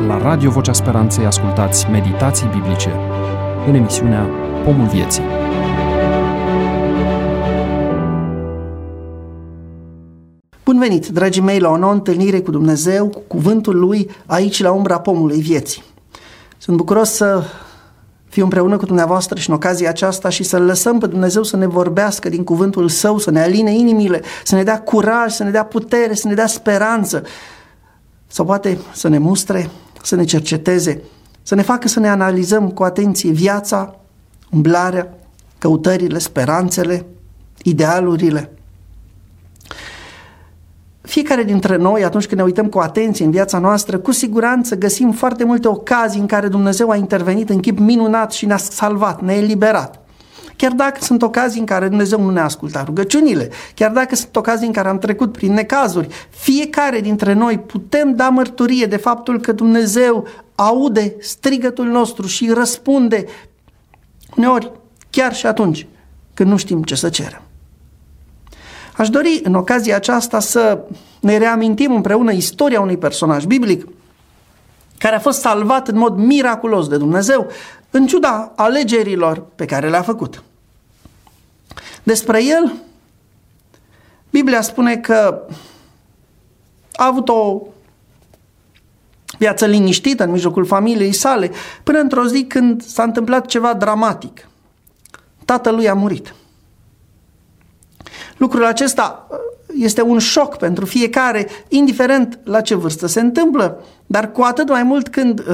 La Radio Vocea Speranței ascultați meditații biblice în emisiunea Pomul Vieții. Bun venit, dragii mei, la o nouă întâlnire cu Dumnezeu, cu cuvântul Lui, aici la umbra pomului vieții. Sunt bucuros să fiu împreună cu dumneavoastră și în ocazia aceasta și să-L lăsăm pe Dumnezeu să ne vorbească din cuvântul Său, să ne aline inimile, să ne dea curaj, să ne dea putere, să ne dea speranță, sau poate să ne mustre, să ne cerceteze, să ne facă să ne analizăm cu atenție viața, umblarea, căutările, speranțele, idealurile. Fiecare dintre noi, atunci când ne uităm cu atenție în viața noastră, cu siguranță găsim foarte multe ocazii în care Dumnezeu a intervenit în chip minunat și ne-a salvat, ne-a eliberat. Chiar dacă sunt ocazii în care Dumnezeu nu ne-a ascultat rugăciunile, chiar dacă sunt ocazii în care am trecut prin necazuri, fiecare dintre noi putem da mărturie de faptul că Dumnezeu aude strigătul nostru și răspunde uneori chiar și atunci când nu știm ce să cerem. Aș dori în ocazia aceasta să ne reamintim împreună istoria unui personaj biblic care a fost salvat în mod miraculos de Dumnezeu, în ciuda alegerilor pe care le-a făcut. Despre el, Biblia spune că a avut o viață liniștită în mijlocul familiei sale, până într-o zi când s-a întâmplat ceva dramatic. Tatălui a murit. Lucrul acesta este un șoc pentru fiecare, indiferent la ce vârstă se întâmplă, dar cu atât mai mult când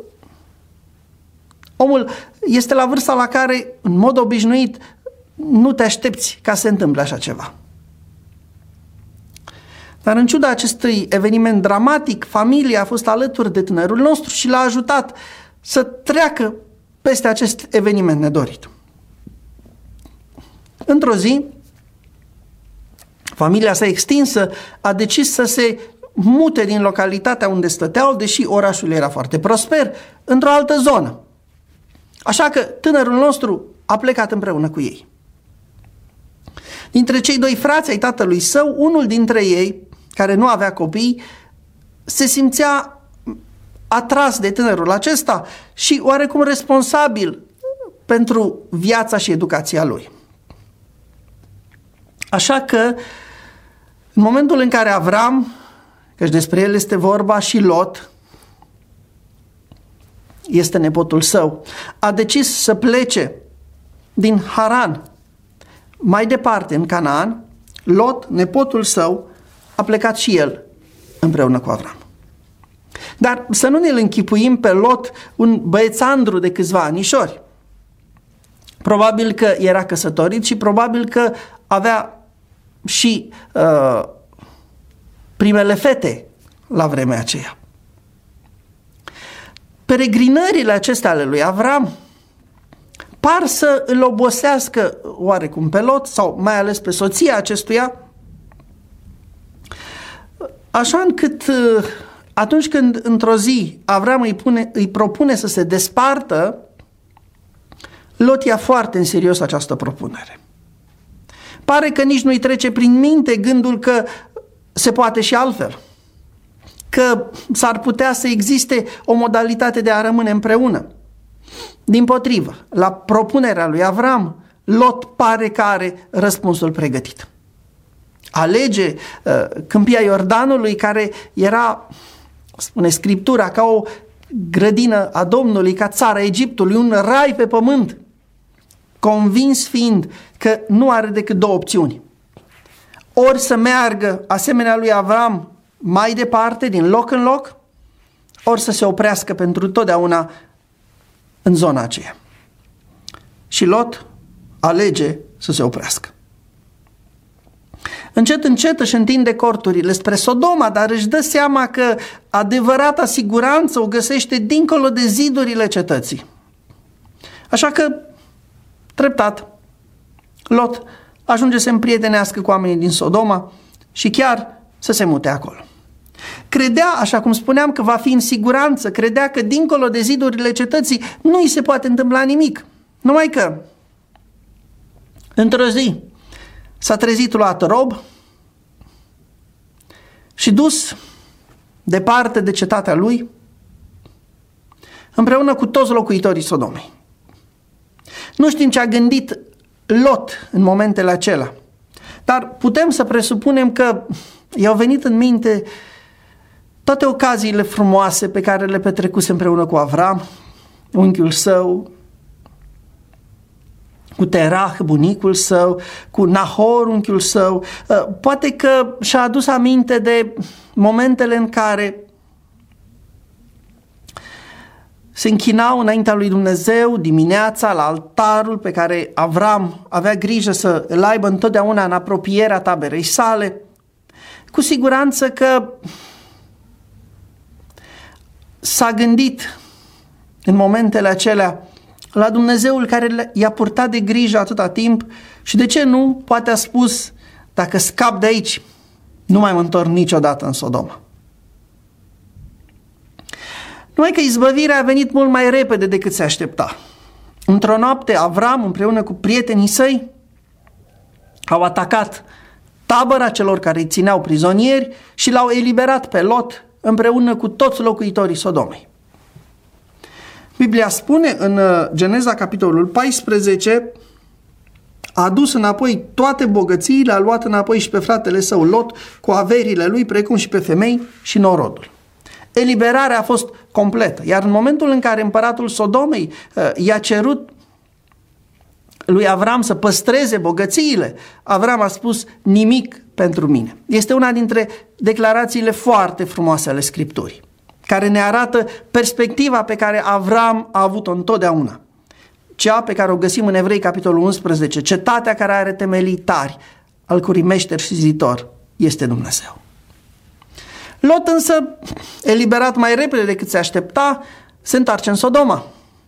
omul este la vârsta la care, în mod obișnuit, nu te aștepți ca să se întâmple așa ceva. Dar în ciuda acestui eveniment dramatic, familia a fost alături de tânărul nostru și l-a ajutat să treacă peste acest eveniment nedorit. Într-o zi, familia sa extinsă a decis să se mute din localitatea unde stăteau, deși orașul era foarte prosper, într-o altă zonă. Așa că tânărul nostru a plecat împreună cu ei. Dintre cei doi frați ai tatălui său, unul dintre ei, care nu avea copii, se simțea atras de tânărul acesta și oarecum responsabil pentru viața și educația lui. Așa că, în momentul în care Avram, căci despre el este vorba, și Lot, este nepotul său, a decis să plece din Haran mai departe în Canaan, Lot, nepotul său, a plecat și el împreună cu Avram. Dar să nu ne-l închipuim pe Lot un băiețandru de câțiva anișori. Probabil că era căsătorit și probabil că avea și primele fete la vremea aceea. Peregrinările acestea ale lui Avram par să îl obosească oarecum pe Lot sau mai ales pe soția acestuia, așa încât atunci când într-o zi Avram îi propune să se despartă, Lot ia foarte în serios această propunere. Pare că nici nu-i trece prin minte gândul că se poate și altfel, că s-ar putea să existe o modalitate de a rămâne împreună. Dimpotrivă, la propunerea lui Avram, Lot pare că are răspunsul pregătit. Alege câmpia Iordanului, care era, spune Scriptura, ca o grădină a Domnului, ca țara Egiptului, un rai pe pământ, convins fiind că nu are decât două opțiuni. Ori să meargă asemenea lui Avram mai departe, din loc în loc, ori să se oprească pentru totdeauna în zona aceea. Și Lot alege să se oprească. Încet, încet își întinde corturile spre Sodoma, dar își dă seama că adevărata siguranță o găsește dincolo de zidurile cetății. Așa că, treptat, Lot ajunge să se împrietenească cu oamenii din Sodoma și chiar să se mute acolo. Credea, așa cum spuneam, că va fi în siguranță, credea că dincolo de zidurile cetății nu îi se poate întâmpla nimic. Numai că, într-o zi, s-a trezit luat rob și dus departe de cetatea lui, împreună cu toți locuitorii Sodomei. Nu știm ce a gândit Lot în momentele acelea, dar putem să presupunem că i-au venit în minte toate ocaziile frumoase pe care le petrecuse împreună cu Avram, unchiul său, cu Terah, bunicul său, cu Nahor, unchiul său. Poate că și-a adus aminte de momentele în care se închinau înaintea lui Dumnezeu dimineața la altarul pe care Avram avea grijă să îl aibă întotdeauna în apropierea taberei sale. Cu siguranță că s-a gândit în momentele acelea la Dumnezeul care i-a purtat de grijă atâta timp și de ce nu, poate a spus, dacă scap de aici, nu mai mă întorc niciodată în Sodoma. Numai că izbăvirea a venit mult mai repede decât se aștepta. Într-o noapte, Avram împreună cu prietenii săi au atacat tabăra celor care îi țineau prizonieri și l-au eliberat pe Lot împreună cu toți locuitorii Sodomei. Biblia spune în Geneza, capitolul 14, a adus înapoi toate bogățiile, a luat înapoi și pe fratele său Lot cu averile lui, precum și pe femei și norodul. Eliberarea a fost completă, iar în momentul în care împăratul Sodomei i-a cerut lui Avram să păstreze bogățiile, Avram a spus: nimic pentru mine. Este una dintre declarațiile foarte frumoase ale Scripturii, care ne arată perspectiva pe care Avram a avut-o întotdeauna. Cea pe care o găsim în Evrei, capitolul 11, cetatea care are temelii tari, al cărui meșter și ziditor este Dumnezeu. Lot însă, eliberat mai repede decât se aștepta, se întoarce în Sodoma.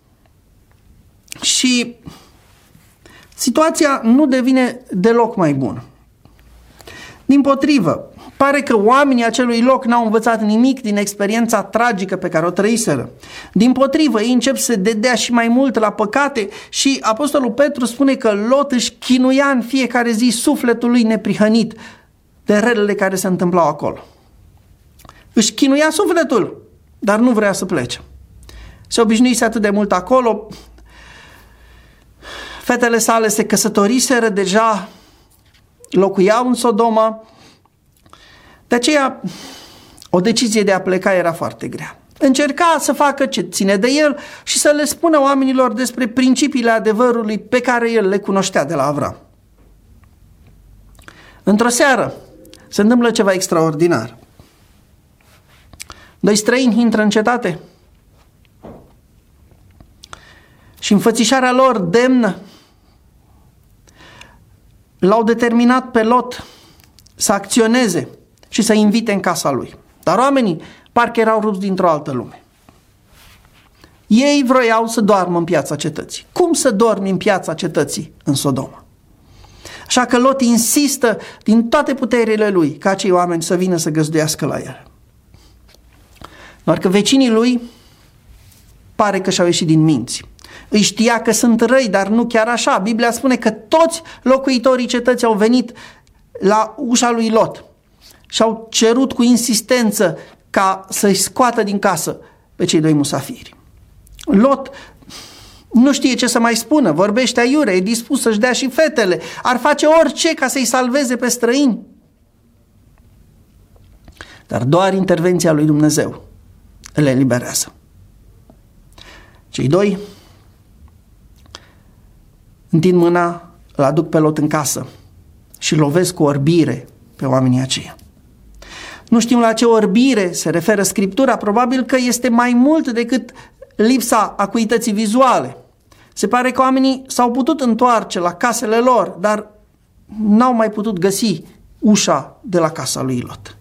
Și situația nu devine deloc mai bună. Dimpotrivă, pare că oamenii acelui loc n-au învățat nimic din experiența tragică pe care o trăiseră. Dimpotrivă, ei încep să se dedea și mai mult la păcate și Apostolul Petru spune că Lot își chinuia în fiecare zi sufletul lui neprihănit de relele care se întâmplau acolo. Își chinuia sufletul, dar nu vrea să plece. Se obișnuise atât de mult acolo, fetele sale se căsătoriseră deja, locuiau în Sodoma, de aceea o decizie de a pleca era foarte grea. Încerca să facă ce ține de el și să le spună oamenilor despre principiile adevărului pe care el le cunoștea de la Avram. Într-o seară se întâmplă ceva extraordinar. Doi străini intră în cetate și înfățișarea lor demnă l-au determinat pe Lot să acționeze și să invite în casa lui. Dar oamenii parcă erau rupți dintr-o altă lume. Ei vroiau să doarmă în piața cetății. Cum să dormi în piața cetății în Sodoma? Așa că Lot insistă din toate puterile lui ca acei oameni să vină să găzduiască la el. Doar că vecinii lui pare că și-au ieșit din minți. Îi știa că sunt răi, dar nu chiar așa. Biblia spune că toți locuitorii cetății au venit la ușa lui Lot și au cerut cu insistență ca să-i scoată din casă pe cei doi musafiri. Lot nu știe ce să mai spună, vorbește aiure, e dispus să-și dea și fetele, ar face orice ca să-i salveze pe străini. Dar doar intervenția lui Dumnezeu le eliberează. Cei doi întind mâna, îl aduc pe Lot în casă și lovesc cu orbire pe oamenii aceia. Nu știm la ce orbire se referă Scriptura, probabil că este mai mult decât lipsa acuității vizuale. Se pare că oamenii s-au putut întoarce la casele lor, dar n-au mai putut găsi ușa de la casa lui Lot.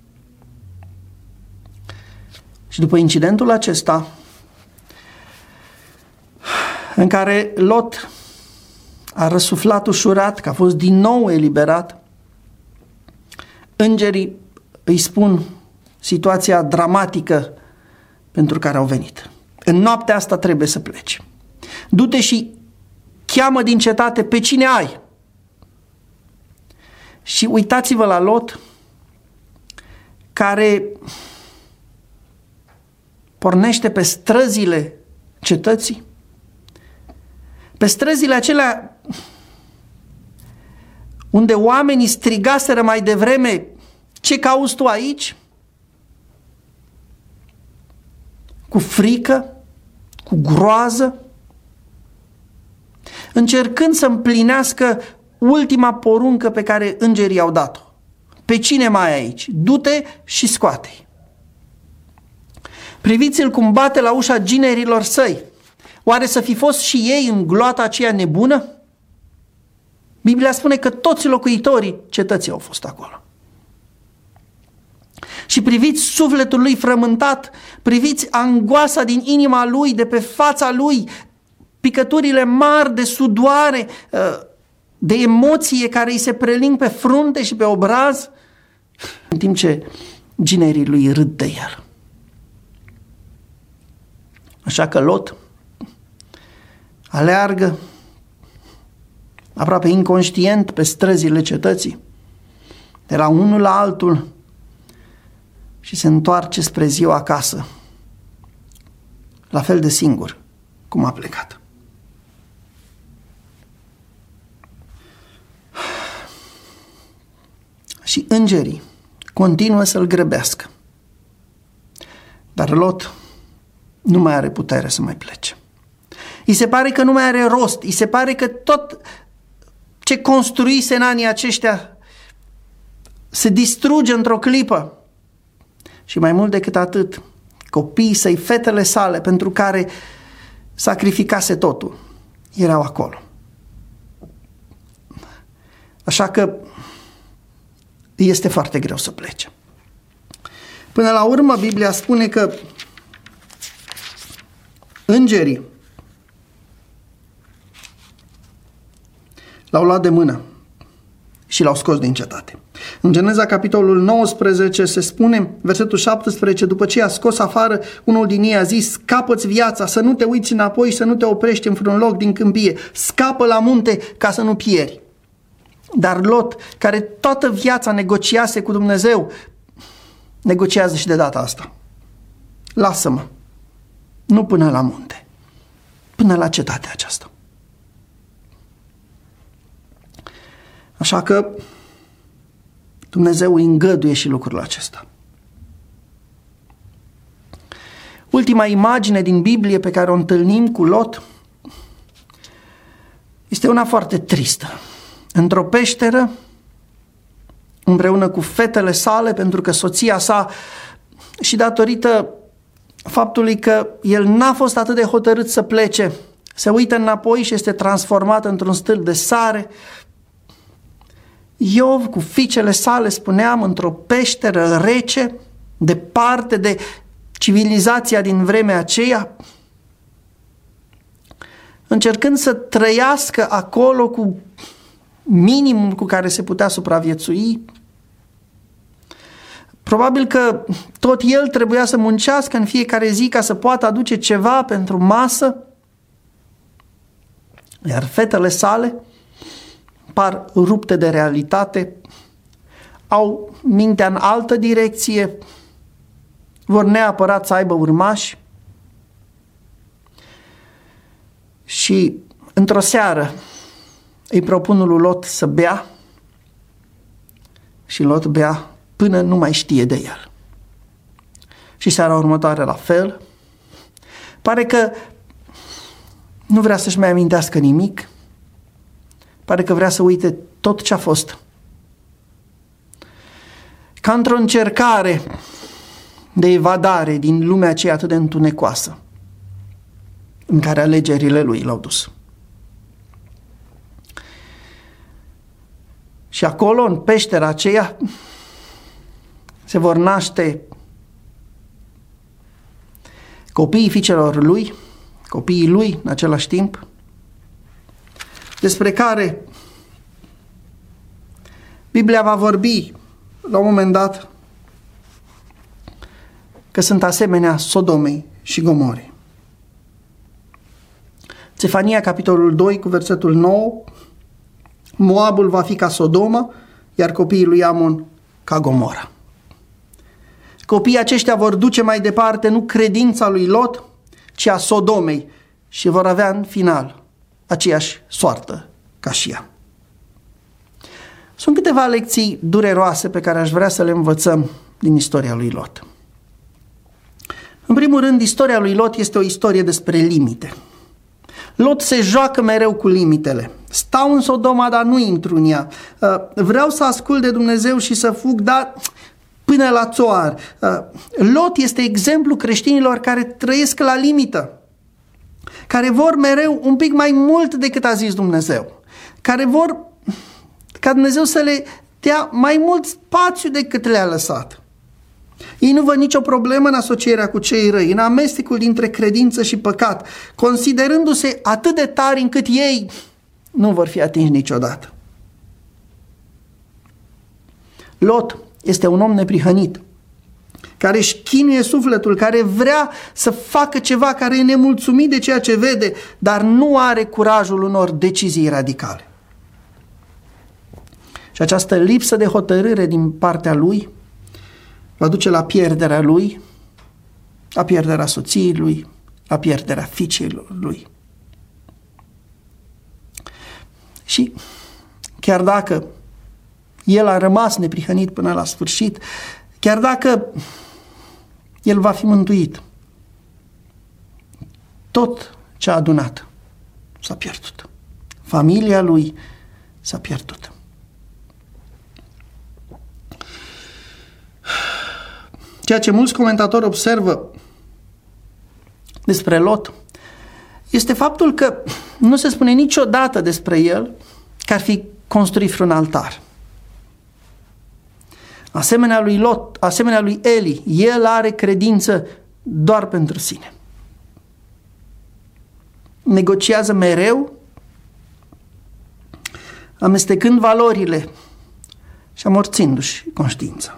Și după incidentul acesta, în care Lot a răsuflat ușurat, că a fost din nou eliberat, îngerii îi spun situația dramatică pentru care au venit. În noaptea asta trebuie să pleci. Du-te și cheamă din cetate pe cine ai. Și uitați-vă la Lot, care pornește pe străzile cetății, pe străzile acelea unde oamenii strigaseră mai devreme: ce cauți tu aici? Cu frică, cu groază, încercând să împlinească ultima poruncă pe care îngerii au dat-o. Pe cine mai aici? Du-te și scoate-i. Priviți-l cum bate la ușa ginerilor săi. Oare să fi fost și ei în gloata aceea nebună? Biblia spune că toți locuitorii cetății au fost acolo. Și priviți sufletul lui frământat, priviți angoasa din inima lui, de pe fața lui, picăturile mari de sudoare, de emoție care îi se preling pe frunte și pe obraz, în timp ce ginerii lui râd de el. Așa că Lot aleargă aproape inconștient pe străzile cetății, de la unul la altul, și se întoarce spre ziua acasă, la fel de singur cum a plecat. Și îngerii continuă să-l grăbească. Dar Lot nu mai are putere să mai plece. Îi se pare că nu mai are rost, îi se pare că tot ce construise în anii aceștia se distruge într-o clipă. Și mai mult decât atât, copiii săi, fetele sale, pentru care sacrificase totul, erau acolo. Așa că este foarte greu să plece. Până la urmă, Biblia spune că îngerii l-au luat de mână și l-au scos din cetate. În Geneza, capitolul 19, se spune, versetul 17, după ce a scos afară, unul din ei a zis: scapă-ți viața, să nu te uiți înapoi, să nu te oprești în vreun loc din câmpie, scapă la munte ca să nu pieri. Dar Lot, care toată viața negociase cu Dumnezeu, negociază și de data asta. Lasă-mă, nu până la munte, până la cetatea aceasta. Așa că Dumnezeu îi îngăduie și lucrul acesta. Ultima imagine din Biblie pe care o întâlnim cu Lot este una foarte tristă. Într-o peșteră, împreună cu fetele sale, pentru că soția sa, și datorită faptului că el n-a fost atât de hotărât să plece, se uită înapoi și este transformat într-un stâlp de sare. Iov cu fiicele sale, spuneam, într-o peșteră rece, departe de civilizația din vremea aceea, încercând să trăiască acolo cu minimul cu care se putea supraviețui. Probabil că tot el trebuia să muncească în fiecare zi ca să poată aduce ceva pentru masă, iar fetele sale par rupte de realitate, au mintea în altă direcție, vor neapărat să aibă urmași. Și într-o seară îi propun lui Lot să bea și Lot bea până nu mai știe de el. Și seara următoare la fel. Pare că nu vrea să-și mai amintească nimic. Pare că vrea să uite tot ce a fost. Ca într-o încercare de evadare din lumea aceea atât de întunecoasă în care alegerile lui l-au dus. Și acolo, în peștera aceea, se vor naște copiii fiicelor lui, copiii lui în același timp, despre care Biblia va vorbi la un moment dat că sunt asemenea Sodomei și Gomorei. Zefania, capitolul 2, cu versetul 9, Moabul va fi ca Sodoma, iar copiii lui Amon ca Gomora. Copiii aceștia vor duce mai departe nu credința lui Lot, ci a Sodomei și vor avea în final aceeași soartă ca și ea. Sunt câteva lecții dureroase pe care aș vrea să le învățăm din istoria lui Lot. În primul rând, istoria lui Lot este o istorie despre limite. Lot se joacă mereu cu limitele. Stau în Sodoma, dar nu intru în ea. Vreau să ascult de Dumnezeu și să fug, dar până la țoar. Lot este exemplu creștinilor care trăiesc la limită, care vor mereu un pic mai mult decât a zis Dumnezeu, care vor ca Dumnezeu să le dea mai mult spațiu decât le-a lăsat. Ei nu văd nicio problemă în asocierea cu cei răi, în amestecul dintre credință și păcat, considerându-se atât de tari încât ei nu vor fi atinși niciodată. Lot este un om neprihănit, care își chinuie sufletul, care vrea să facă ceva, care e nemulțumit de ceea ce vede, dar nu are curajul unor decizii radicale. Și această lipsă de hotărâre din partea lui va duce la pierderea lui, la pierderea soției lui, la pierderea fiicei lui. Și chiar dacă el a rămas neprihănit până la sfârșit, chiar dacă el va fi mântuit, tot ce a adunat s-a pierdut. Familia lui s-a pierdut. Ceea ce mulți comentatori observă despre Lot este faptul că nu se spune niciodată despre el că ar fi construit vreun altar. Asemenea lui Lot, asemenea lui Eli, el are credință doar pentru sine. Negociază mereu, amestecând valorile și amorțindu-și conștiința.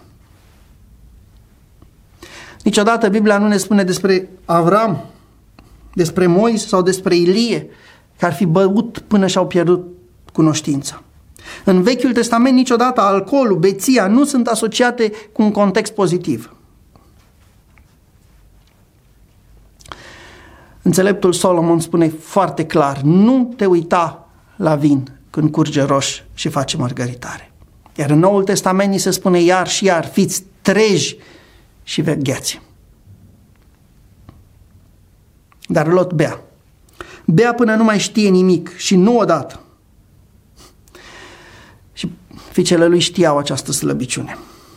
Niciodată Biblia nu ne spune despre Avram, despre Moise sau despre Ilie că ar fi băut până și-au pierdut cunoștința. În Vechiul Testament niciodată alcoolul, beția nu sunt asociate cu un context pozitiv. Înțeleptul Solomon spune foarte clar: nu te uita la vin când curge roș și face mărgăritare. Iar în Noul Testament ni se spune iar și iar: fiți treji și vegheați. Dar Lot bea. Bea până nu mai știe nimic și nu odată. Și fiicele lui știau această slăbiciune.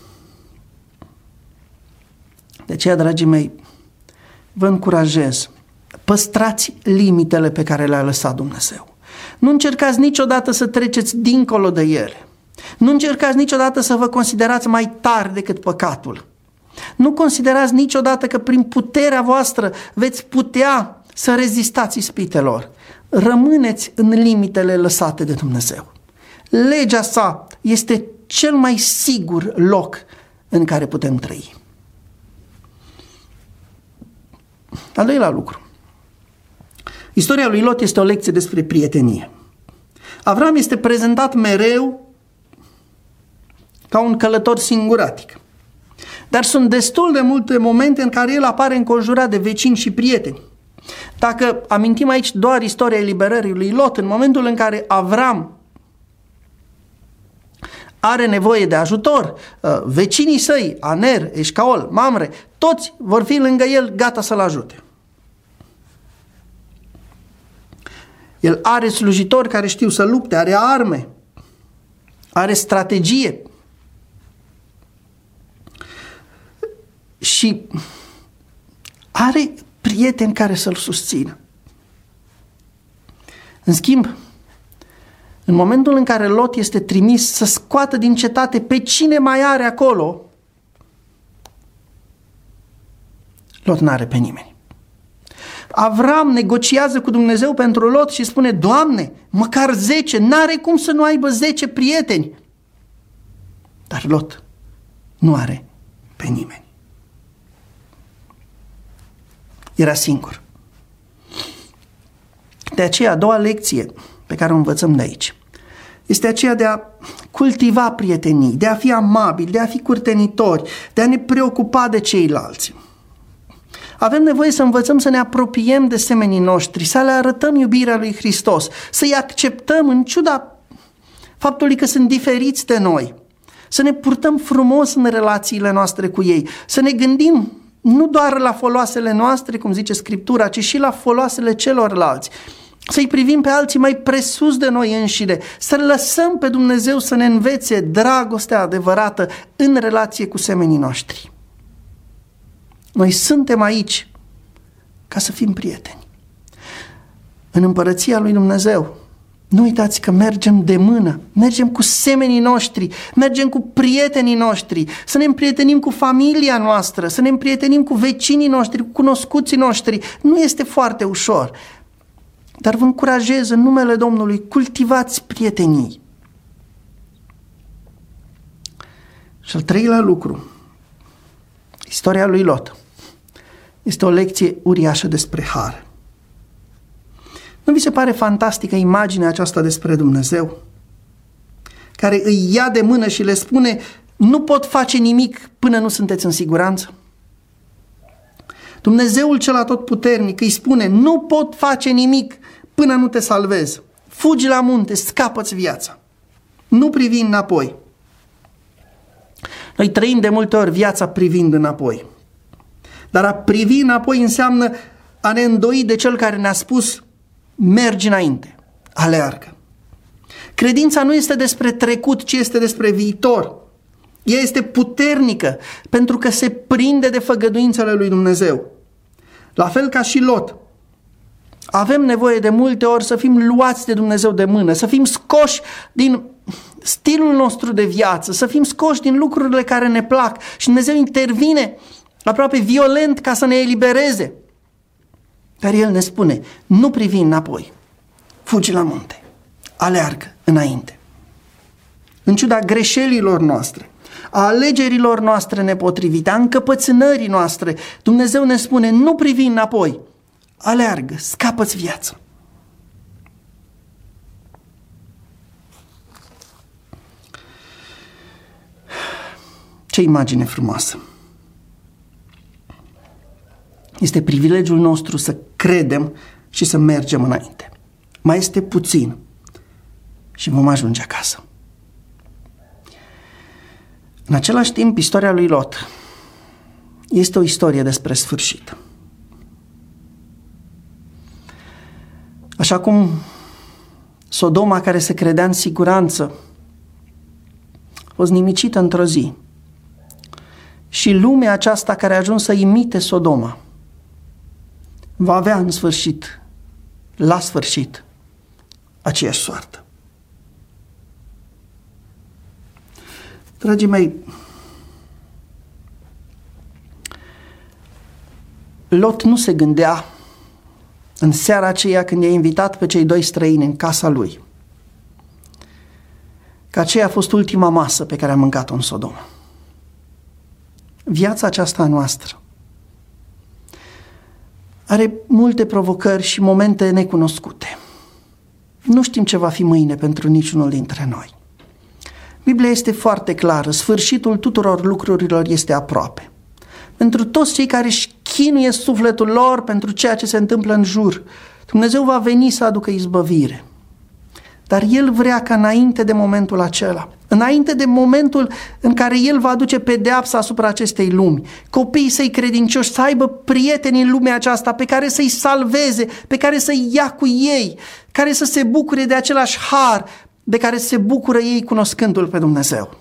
De aceea, dragii mei, vă încurajez: păstrați limitele pe care le-a lăsat Dumnezeu. Nu încercați niciodată să treceți dincolo de ele. Nu încercați niciodată să vă considerați mai tari decât păcatul. Nu considerați niciodată că prin puterea voastră veți putea să rezistați ispitelor. Rămâneți în limitele lăsate de Dumnezeu. Legea sa este cel mai sigur loc în care putem trăi. Al doilea lucru. Istoria lui Lot este o lecție despre prietenie. Avram este prezentat mereu ca un călător singuratic. Dar sunt destul de multe momente în care el apare înconjurat de vecini și prieteni. Dacă amintim aici doar istoria eliberării lui Lot, în momentul în care Avram are nevoie de ajutor, vecinii săi, Aner, Eșcaol, Mamre, toți vor fi lângă el gata să-l ajute. El are slujitori care știu să lupte, are arme, are strategie și are prieteni care să-l susțină. În schimb, în momentul în care Lot este trimis să scoată din cetate pe cine mai are acolo, Lot n-are pe nimeni. Avram negociază cu Dumnezeu pentru Lot și spune: Doamne, măcar 10, n-are cum să nu aibă 10 prieteni. Dar Lot nu are pe nimeni. Era singur. De aceea, a doua lecție pe care o învățăm de aici este aceea de a cultiva prietenii, de a fi amabili, de a fi curtenitori, de a ne preocupa de ceilalți. Avem nevoie să învățăm să ne apropiem de semenii noștri, să le arătăm iubirea lui Hristos, să-i acceptăm în ciuda faptului că sunt diferiți de noi, să ne purtăm frumos în relațiile noastre cu ei, să ne gândim nu doar la foloasele noastre, cum zice Scriptura, ci și la foloasele celorlalți, să-i privim pe alții mai presus de noi înșine, să lăsăm pe Dumnezeu să ne învețe dragostea adevărată în relație cu semenii noștri. Noi suntem aici ca să fim prieteni. În împărăția lui Dumnezeu, nu uitați că mergem de mână, mergem cu semenii noștri, mergem cu prietenii noștri, să ne împrietenim cu familia noastră, să ne împrietenim cu vecinii noștri, cu cunoscuții noștri. Nu este foarte ușor, dar vă încurajez în numele Domnului, cultivați prietenii. Și al treilea lucru, istoria lui Lot, este o lecție uriașă despre har. Nu vi se pare fantastică imaginea aceasta despre Dumnezeu, care îi ia de mână și le spune: nu pot face nimic până nu sunteți în siguranță? Dumnezeul cel atotputernic îi spune: nu pot face nimic până nu te salvez. Fugi la munte, scapă-ți viața. Nu privi înapoi. Noi trăim de multe ori viața privind înapoi. Dar a privi înapoi înseamnă a ne îndoi de cel care ne-a spus: mergi înainte, aleargă. Credința nu este despre trecut, ci este despre viitor. Ea este puternică pentru că se prinde de făgăduințele lui Dumnezeu. La fel ca și Lot, avem nevoie de multe ori să fim luați de Dumnezeu de mână, să fim scoși din stilul nostru de viață, să fim scoși din lucrurile care ne plac și Dumnezeu intervine aproape violent ca să ne elibereze. Dar El ne spune: nu privi înapoi, fugi la munte, aleargă înainte. În ciuda greșelilor noastre, a alegerilor noastre nepotrivite, a încăpățânării noastre, Dumnezeu ne spune: nu privi înapoi, aleargă, scapă-ți viața. Ce imagine frumoasă! Este privilegiul nostru să credem și să mergem înainte. Mai este puțin și vom ajunge acasă. În același timp, istoria lui Lot este o istorie despre sfârșit. Așa cum Sodoma, care se credea în siguranță, a fost nimicită într-o zi, și lumea aceasta care a ajuns să imite Sodoma va avea în sfârșit, la sfârșit, aceeași soartă. Dragii mei, Lot nu se gândea în seara aceea când i-a invitat pe cei doi străini în casa lui că aceea a fost ultima masă pe care a mâncat-o în Sodoma. Viața aceasta a noastră are multe provocări și momente necunoscute. Nu știm ce va fi mâine pentru niciunul dintre noi. Biblia este foarte clară, sfârșitul tuturor lucrurilor este aproape. Pentru toți cei care își chinuie sufletul lor pentru ceea ce se întâmplă în jur, Dumnezeu va veni să aducă izbăvire. Dar El vrea ca înainte de momentul acela, înainte de momentul în care El va aduce pedeapsa asupra acestei lumi, copiii săi credincioși să aibă prieteni în lumea aceasta pe care să-i salveze, pe care să-i ia cu ei, care să se bucure de același har de care se bucură ei cunoscându-L pe Dumnezeu.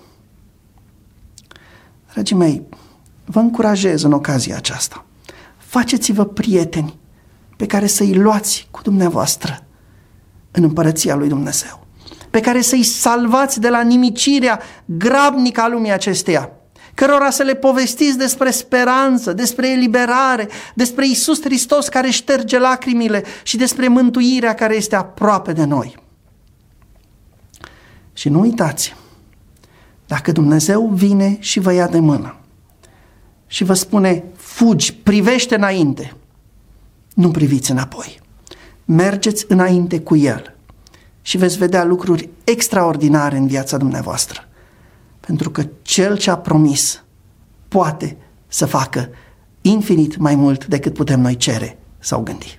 Dragii mei, vă încurajez în ocazia aceasta. Faceți-vă prieteni pe care să-i luați cu dumneavoastră în împărăția lui Dumnezeu, pe care să-i salvați de la nimicirea grabnică a lumii acesteia, cărora să le povestiți despre speranță, despre eliberare, despre Iisus Hristos care șterge lacrimile și despre mântuirea care este aproape de noi. Și nu uitați, dacă Dumnezeu vine și vă ia de mână și vă spune: fugi, privește înainte, nu priviți înapoi. Mergeți înainte cu El și veți vedea lucruri extraordinare în viața dumneavoastră. Pentru că Cel ce a promis poate să facă infinit mai mult decât putem noi cere sau gândi.